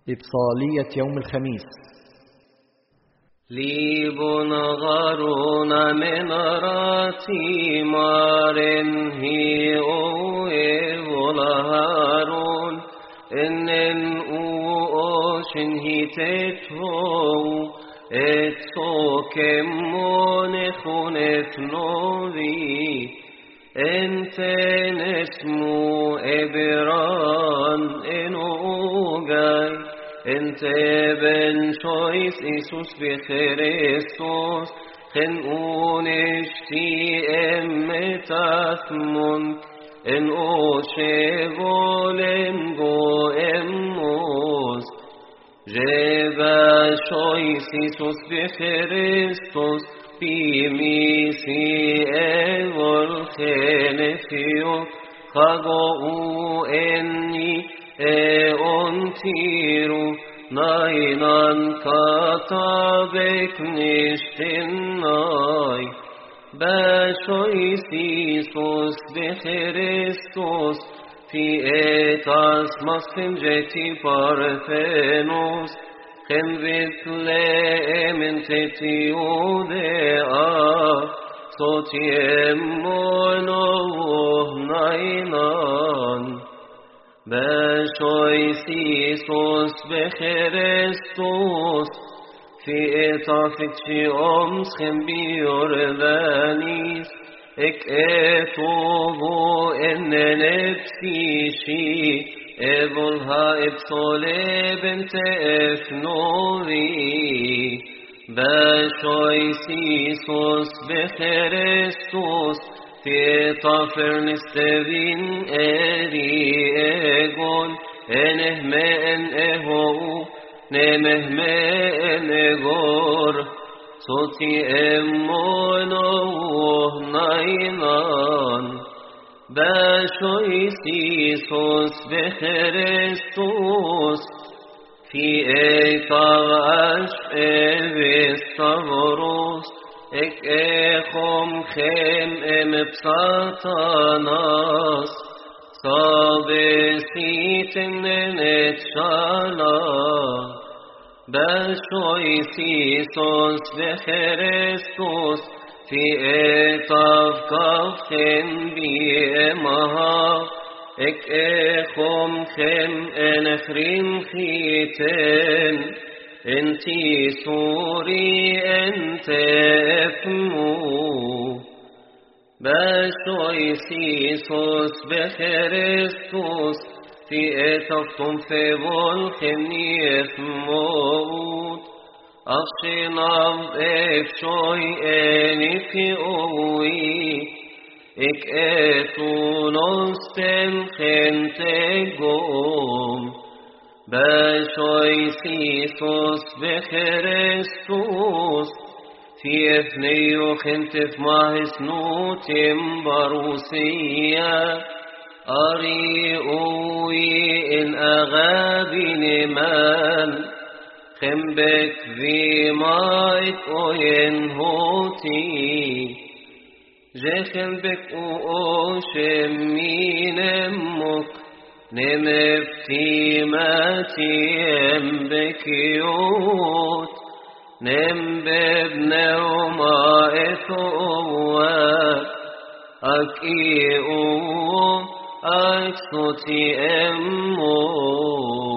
إبصالية يوم الخميس. ليبون غارون مناراتي مارن هي ولهارون إنن أوشن هي تتهو اتسو كمون خونت نوذي انت نسمو إبران إنوغاي انت بن شويس إيسوس بخريستوس خنقون اشتي امتاثمون ان اوشيبولن جو اموس جبا شويس إيسوس بخريستوس بميسي اول خنفيو خاقو اني أنتيرو ناينان كتابك نشتناي باشويس إيسوس بخريستوس في إتاس مسلم جتي بارثنوس خن بثلي من تتيودي صوتي أمونو ناينان باشويس إيسوس بخريستوس في إطافك شي أمس بيوردانيس إك إتوبو إن نفسي شي إبولها إبصولي بنت إفنوري باشويس إيسوس بخريستوس في طافر نستبين أريقون إنهمين إهو نمهمين إغور صوتي أمونه ناينان باشويس إيسوس بخريستوس في إيطاغش إبستغروس إك إخم خم بساتاناس صابسيت نتشالا باشويس إيسوس بخريستوس في إطاف كفخن بيمها إك إخم خم إنخرين خيتن انتي سوري انت افمو باشويس إيسوس بخريستوس في اتفتم في بولخني افموت أخشنام افشوي اني في اوي اك اتونوس تنخن تقوم باشويس إيسوس بخريستوس في اثنيو خنتف ماهس نوتم بروسيا أريئوي إن أغابي نمان خنبك في مايك أوين هوتي جخنبك أوشمين أمك نمفتيماتي بكيوت نمببنوما إثوى أكيئو أكسوتي أمو